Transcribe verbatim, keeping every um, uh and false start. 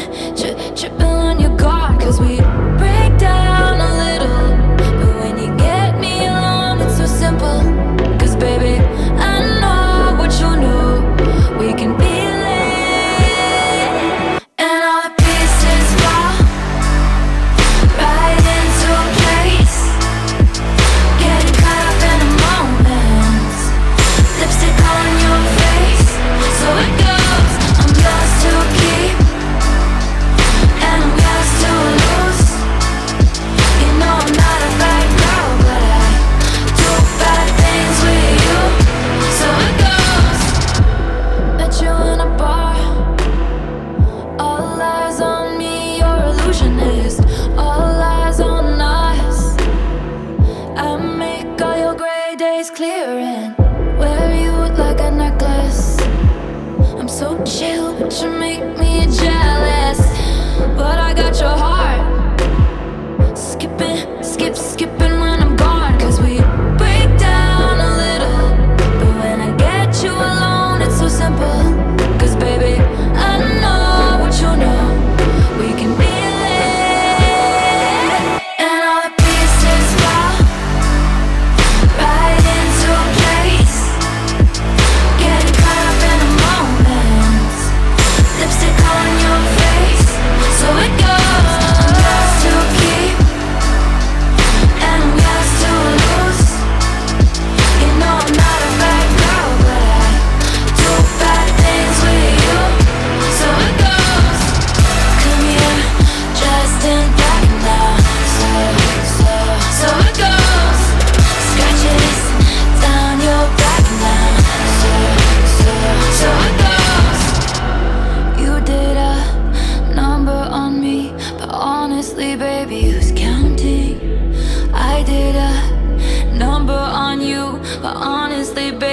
tri- tripping on your guard, cause we break down a little. But when you get me alone, it's so simple. Cause baby, I know what you know. We can feel it. And all the pieces fall right into place. Getting caught up in the moment. Lipstick on your face. So it goes. I'm yours to keep, and I'm yours to lose. You know I'm not a bad girl, but I do bad things with you. So it goes. Met you in a bar. All eyes on me, you're illusionist. All eyes on us. I make all your gray days clear and wear you like a necklace. I'm so chill, but you make me jealous. But I got your heart. Skipping, skip, skipping when I'm gone. Cause we break down a little. But when I get you alone, it's so simple. Cause baby, I know what you know. We can feel it. And all the pieces fall right into place. Getting caught up in the moment. Lipstick on your face. So it goes. I'm yours to keep, and I'm yours to lose. You know I'm not a bad girl, but I do bad things with you. So it goes. Come here, dressed in black now. So, so, so it goes. Scratches down your back now. So, so, so it goes. You did a number on me, but honestly, baby, who's counting? I did a number on you, but honestly, baby,